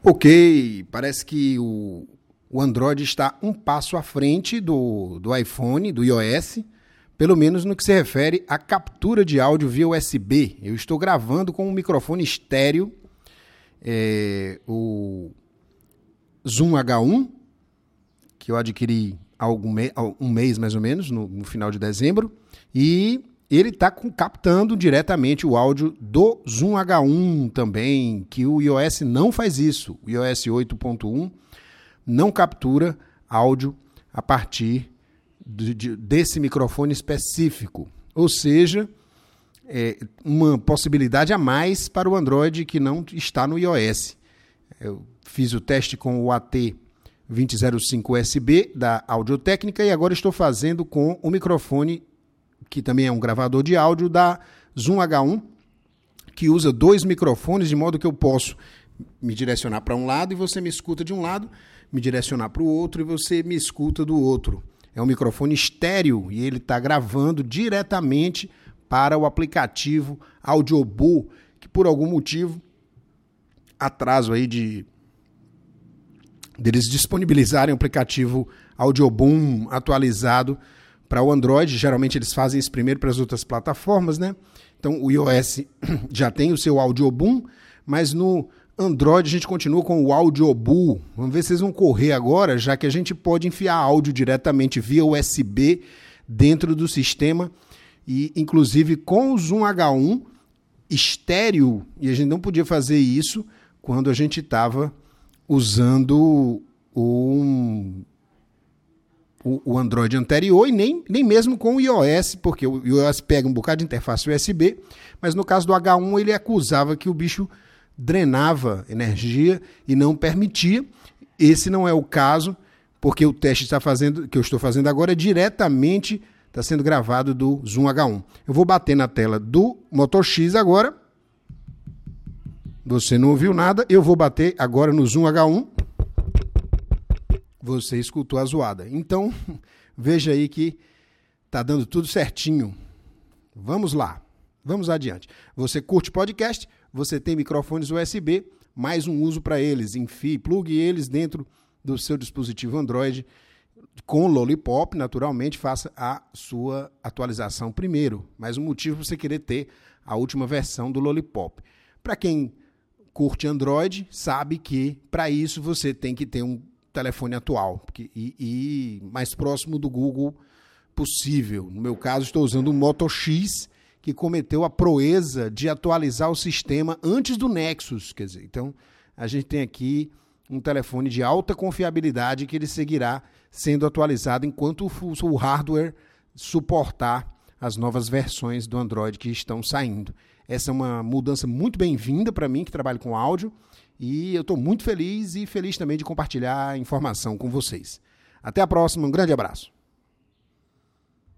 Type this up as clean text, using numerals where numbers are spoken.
Ok, parece que o Android está um passo à frente do iPhone, do iOS, pelo menos no que se refere à captura de áudio via USB. Eu estou gravando com um microfone estéreo, o Zoom H1, que eu adquiri há um mês mais ou menos, no final de dezembro, e ele está captando diretamente o áudio do Zoom H1 também, que o iOS não faz isso. O iOS 8.1 não captura áudio a partir desse microfone específico. Ou seja, uma possibilidade a mais para o Android que não está no iOS. Eu fiz o teste com o AT2005 USB da Audio-Técnica e agora estou fazendo com o microfone, que também é um gravador de áudio, da Zoom H1, que usa 2 microfones, de modo que eu posso me direcionar para um lado e você me escuta de um lado, me direcionar para o outro e você me escuta do outro. É um microfone estéreo e ele está gravando diretamente para o aplicativo Audioboom, que por algum motivo, atraso aí deles disponibilizarem o aplicativo Audioboom atualizado para o Android. Geralmente eles fazem isso primeiro para as outras plataformas, né? Então o iOS já tem o seu Audioboom, mas no Android a gente continua com o Audioboom. Vamos ver se vocês vão correr agora, já que a gente pode enfiar áudio diretamente via USB dentro do sistema e inclusive com o Zoom H1 estéreo, e a gente não podia fazer isso quando a gente estava usando o Android anterior e nem mesmo com o iOS, porque o iOS pega um bocado de interface USB, mas no caso do H1 ele acusava que o bicho drenava energia e não permitia. Esse não é o caso, porque o teste que eu estou fazendo agora diretamente está sendo gravado do Zoom H1. Eu vou bater na tela do Moto X agora. Você não ouviu nada, eu vou bater agora no Zoom H1. Você escutou a zoada. Então, veja aí que está dando tudo certinho. Vamos lá, vamos adiante. Você curte podcast, você tem microfones USB, mais um uso para eles. Enfie, plugue eles dentro do seu dispositivo Android com o Lollipop, naturalmente, faça a sua atualização primeiro. Mais um motivo para você querer ter a última versão do Lollipop. Para quem curte Android, sabe que para isso você tem que ter um telefone atual e mais próximo do Google possível. No meu caso, estou usando um Moto X, que cometeu a proeza de atualizar o sistema antes do Nexus. Quer dizer, então, a gente tem aqui um telefone de alta confiabilidade que ele seguirá sendo atualizado enquanto o hardware suportar as novas versões do Android que estão saindo. Essa é uma mudança muito bem-vinda para mim, que trabalho com áudio, e eu estou muito feliz e feliz também de compartilhar a informação com vocês. Até a próxima, um grande abraço.